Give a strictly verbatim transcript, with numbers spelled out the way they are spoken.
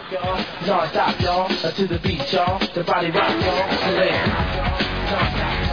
Non-stop, y'all, to the beat, y'all. The body rock, y'all. Non-stop.